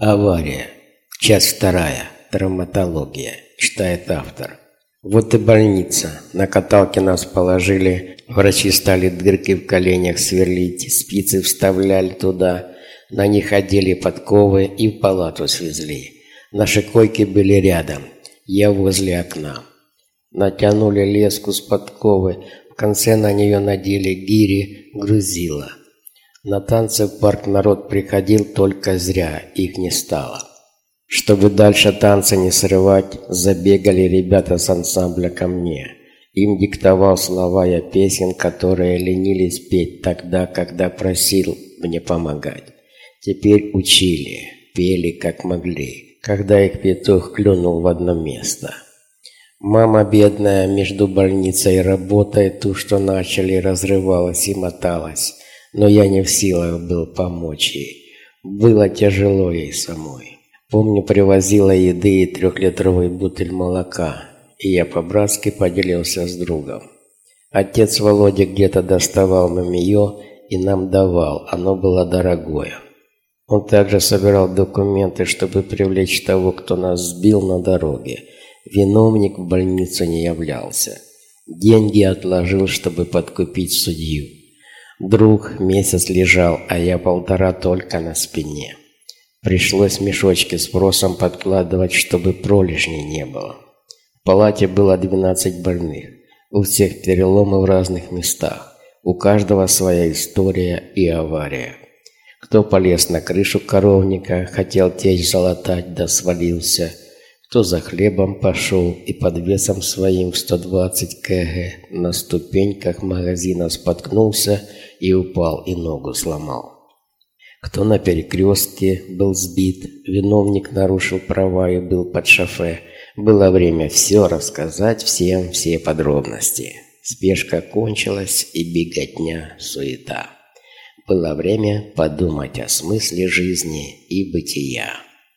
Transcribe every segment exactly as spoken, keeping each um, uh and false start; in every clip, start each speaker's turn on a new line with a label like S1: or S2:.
S1: Авария. Часть вторая. Травматология. Читает автор. Вот и больница. На каталке нас положили. Врачи стали дырки в коленях сверлить, спицы вставляли туда. На них одели подковы и в палату свезли. Наши койки были рядом. Я возле окна. Натянули леску с подковы. В конце на нее надели гири, грузила. На танцы в парк народ приходил только зря, их не стало. Чтобы дальше танцы не срывать, забегали ребята с ансамбля ко мне. Им диктовал слова я песен, которые ленились петь тогда, когда просил мне помогать. Теперь учили, пели как могли, когда их петух клюнул в одно место. Мама бедная между больницей и работой, ту, что начали, разрывалась и моталась. Но я не в силах был помочь ей. Было тяжело ей самой. Помню, привозила еды и трехлитровый бутыль молока, и я по-братски поделился с другом. Отец Володя где-то доставал мамиё и нам давал, оно было дорогое. Он также собирал документы, чтобы привлечь того, кто нас сбил на дороге. Виновник в больницу не являлся. Деньги отложил, чтобы подкупить судью. Друг месяц лежал, а я полтора только на спине. Пришлось мешочки с просом подкладывать, чтобы пролежней не было. В палате было двенадцать больных. У всех переломы в разных местах. У каждого своя история и авария. Кто полез на крышу коровника, хотел течь залатать, да свалился. Кто за хлебом пошел и под весом своим в сто двадцать килограмм на ступеньках магазина споткнулся и упал, и ногу сломал. Кто на перекрестке был сбит, виновник нарушил права и был под шофе. Было время все рассказать всем, все подробности. Спешка кончилась, и беготня, суета. Было время подумать о смысле жизни и бытия.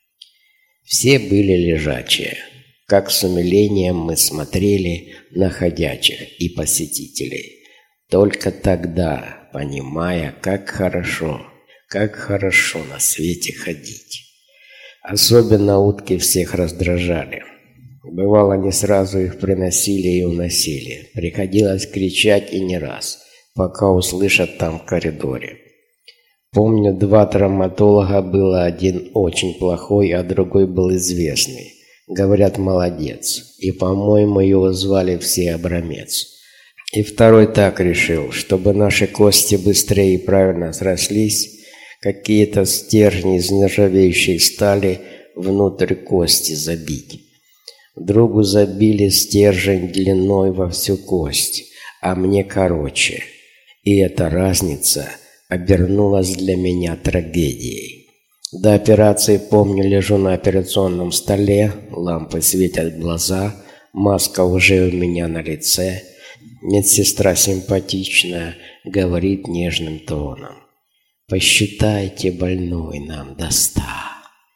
S1: Все были лежачие. Как с умилением мы смотрели на ходячих и посетителей. Только тогда, понимая, как хорошо, как хорошо на свете ходить. Особенно утки всех раздражали. Бывало, не сразу их приносили и уносили. Приходилось кричать и не раз, пока услышат там в коридоре. Помню, два травматолога было, один очень плохой, а другой был известный. Говорят, молодец. И, по-моему, его звали все Абрамец. И второй так решил, чтобы наши кости быстрее и правильно срослись, какие-то стержни из нержавеющей стали внутрь кости забить. Другу забили стержень длиной во всю кость, а мне короче. И эта разница обернулась для меня трагедией. До операции, помню, лежу на операционном столе, лампы светят в глаза, маска уже у меня на лице. Медсестра симпатичная говорит нежным тоном: «Посчитайте, больной, нам до ста».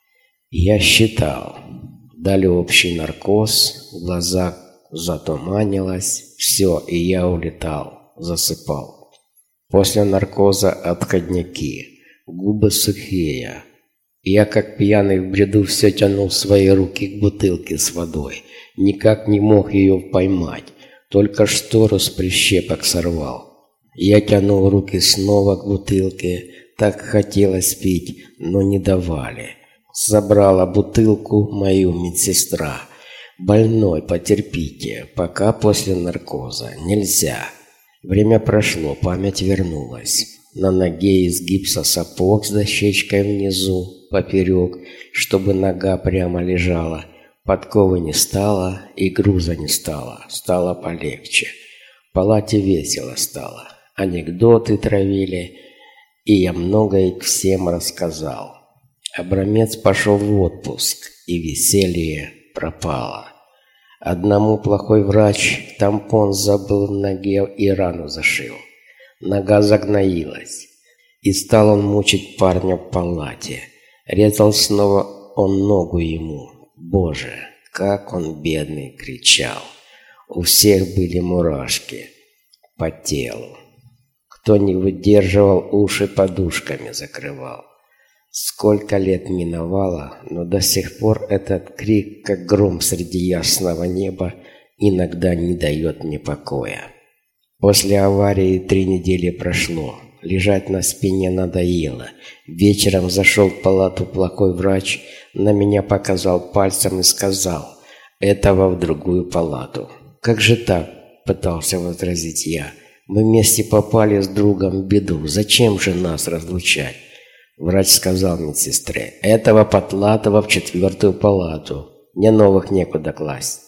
S1: Я считал. Дали общий наркоз, в глазах затуманилось, все, и я улетал, засыпал. После наркоза отходняки, губы сухие. Я, как пьяный в бреду, все тянул свои руки к бутылке с водой. Никак не мог ее поймать, только штору с прищепок сорвал. Я тянул руки снова к бутылке, так хотелось пить, но не давали. Забрала бутылку мою медсестра. «Больной, потерпите, пока после наркоза. Нельзя». Время прошло, память вернулась. На ноге из гипса сапог с дощечкой внизу, поперек, чтобы нога прямо лежала. Подковы не стало и груза не стало, стало полегче. В палате весело стало, анекдоты травили, и я многое всем рассказал. Абрамец пошел в отпуск, и веселье пропало. Одному плохой врач тампон забыл в ноге и рану зашил. Нога загноилась, и стал он мучить парня в палате. Резал снова он ногу ему. Боже, как он бедный кричал. У всех были мурашки по телу. Кто не выдерживал, уши подушками закрывал. Сколько лет миновало, но до сих пор этот крик, как гром среди ясного неба, иногда не дает мне покоя. После аварии три недели прошло. Лежать на спине надоело. Вечером зашел в палату плохой врач, на меня показал пальцем и сказал: «Этого в другую палату». «Как же так?» – пытался возразить я. «Мы вместе попали с другом в беду. Зачем же нас разлучать?» Врач сказал медсестре: «Этого Потлатова в четвертую палату. Мне новых некуда класть».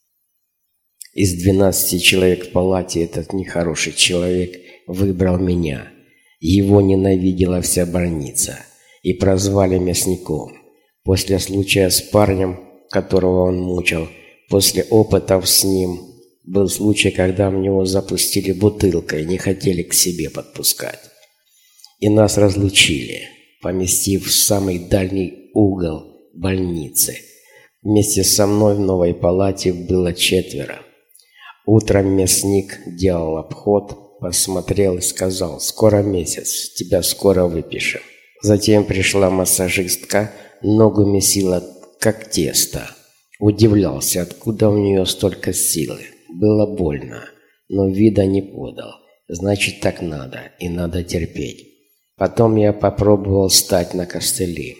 S1: Из двенадцати человек в палате этот нехороший человек выбрал меня. Его ненавидела вся больница и прозвали мясником. После случая с парнем, которого он мучил, после опытов с ним, был случай, когда в него запустили бутылкой и не хотели к себе подпускать. И нас разлучили, поместив в самый дальний угол больницы. Вместе со мной в новой палате было четверо. Утром мясник делал обход, посмотрел и сказал: «Скоро месяц, тебя скоро выпишем». Затем пришла массажистка, ногу месила как тесто. Удивлялся, откуда у нее столько силы. Было больно, но вида не подал. Значит, так надо, и надо терпеть. Потом я попробовал встать на костыли.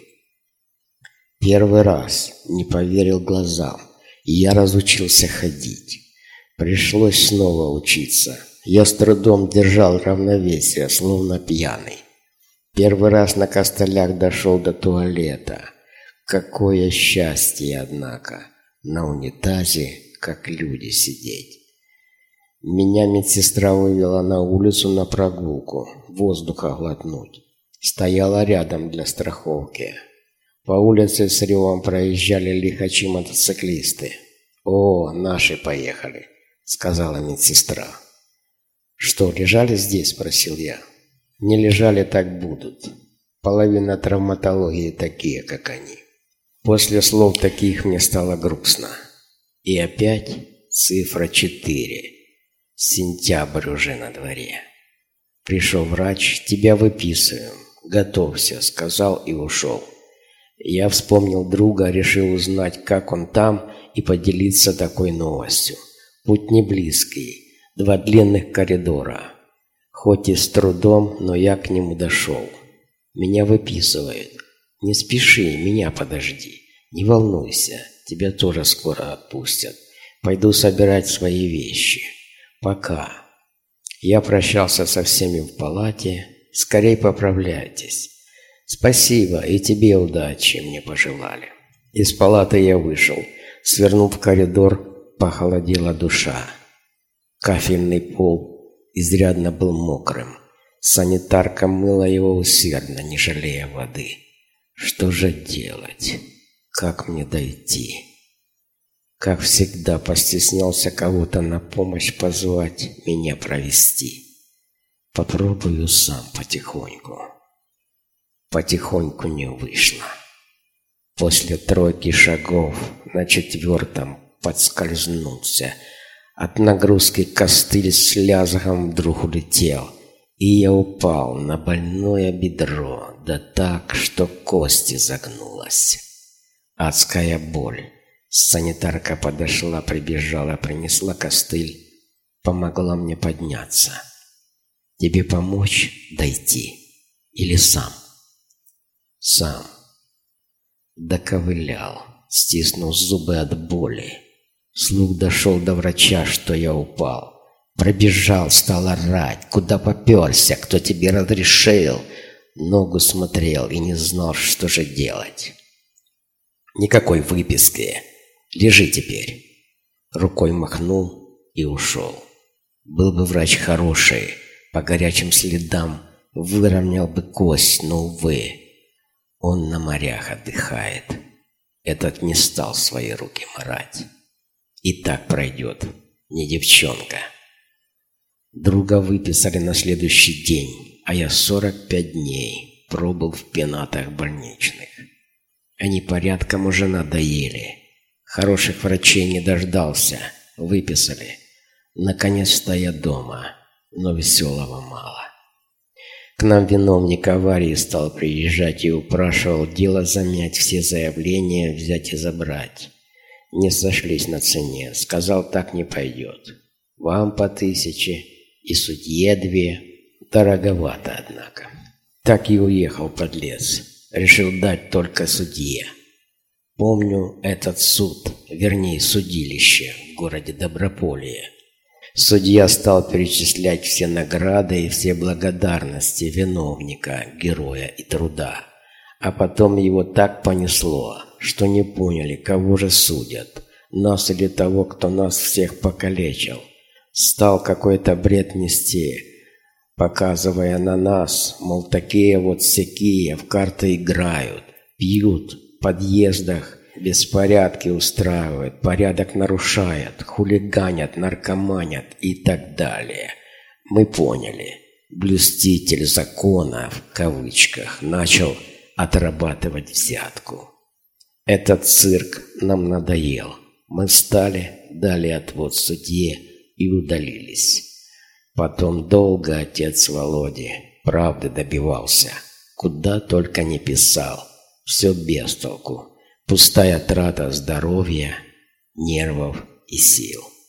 S1: Первый раз не поверил глазам, и я разучился ходить. Пришлось снова учиться. Я с трудом держал равновесие, словно пьяный. Первый раз на костылях дошел до туалета. Какое счастье, однако, на унитазе, как люди, сидеть. Меня медсестра вывела на улицу на прогулку, воздуха глотнуть. Стояла рядом для страховки. По улице с ревом проезжали лихачи-мотоциклисты. «О, наши поехали», — сказала медсестра. «Что, лежали здесь?» — спросил я. «Не лежали, так будут. Половина травматологии такие, как они». После слов таких мне стало грустно. И опять цифра четыре. Сентябрь уже на дворе. Пришел врач: «Тебя выписываем. Готовься», — сказал и ушел. Я вспомнил друга, решил узнать, как он там, и поделиться такой новостью. Путь не близкий. Два длинных коридора. Хоть и с трудом, но я к нему дошел. Меня выписывают. «Не спеши, меня подожди. Не волнуйся, тебя тоже скоро отпустят. Пойду собирать свои вещи. Пока». Я прощался со всеми в палате. «Скорей поправляйтесь». «Спасибо, и тебе удачи», мне пожелали. Из палаты я вышел. Свернув в коридор, похолодела душа. Кафельный пол изрядно был мокрым. Санитарка мыла его усердно, не жалея воды. Что же делать? Как мне дойти? Как всегда, постеснялся кого-то на помощь позвать, меня провести. Попробую сам потихоньку. Потихоньку не вышло. После тройки шагов на четвертом подскользнулся. От нагрузки костыль с лязгом вдруг улетел, и я упал на больное бедро, да так, что кости загнулась. Адская боль. Санитарка подошла, прибежала, принесла костыль, помогла мне подняться. «Тебе помочь дойти или сам?» «Сам». Доковылял, стиснув зубы от боли. Слух дошел до врача, что я упал. Пробежал, стал орать. «Куда попёрся? Кто тебе разрешил?» Ногу смотрел и не знал, что же делать. «Никакой выписки. Лежи теперь». Рукой махнул и ушел. Был бы врач хороший, по горячим следам выровнял бы кость, но, увы, он на морях отдыхает. Этот не стал свои руки марать. И так пройдет, не девчонка. Друга выписали на следующий день, а я сорок пять дней пробыл в пенатах больничных. Они порядком уже надоели. Хороших врачей не дождался, выписали. Наконец-то я дома, но веселого мало. К нам виновник аварии стал приезжать и упрашивал дело замять, все заявления взять и забрать. Не сошлись на цене. Сказал, так не пойдет. Вам по тысяче и судье две. Дороговато, однако. Так и уехал подлец. Решил дать только судье. Помню этот суд, вернее судилище в городе Доброполье. Судья стал перечислять все награды и все благодарности виновника, героя и труда. А потом его так понесло, что не поняли, кого же судят, нас или того, кто нас всех покалечил. Стал какой-то бред нести, показывая на нас, мол, такие вот сякие в карты играют, пьют в подъездах, беспорядки устраивают, порядок нарушают, хулиганят, наркоманят и так далее. Мы поняли. Блюститель закона, в кавычках, начал отрабатывать взятку. Этот цирк нам надоел. Мы встали, дали отвод судье и удалились. Потом долго отец Володи правды добивался. Куда только не писал. Все без толку. Пустая трата здоровья, нервов и сил.